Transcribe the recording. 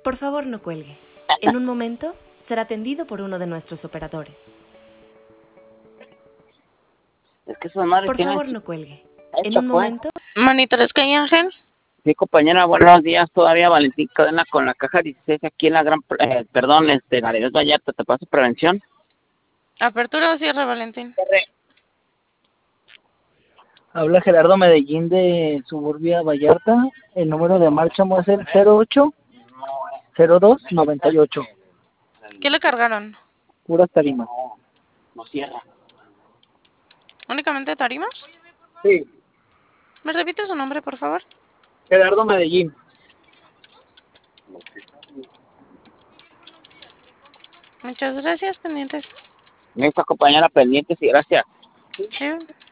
Por favor, no cuelgue. En un momento será atendido por uno de nuestros operadores. Es que esas madres Por tienen favor, no cuelgue. En hecho, un pues. momento... Monitores Calle Ángel. Sí, compañera, buenos días. Todavía Valentín Cadena con la caja 16 aquí en la Galerías Vallarta. ¿Te paso prevención? ¿Apertura o cierre, Valentín? Habla Gerardo Medellín de Suburbia Vallarta. El número de marcha va a ser 08-02-98. ¿Qué le cargaron? Puras tarimas. No cierra. ¿Únicamente tarimas? Sí, ¿Me repite su nombre, por favor? Gerardo Medellín. Muchas gracias, pendientes. Esta compañera pendientes y gracias. Sí.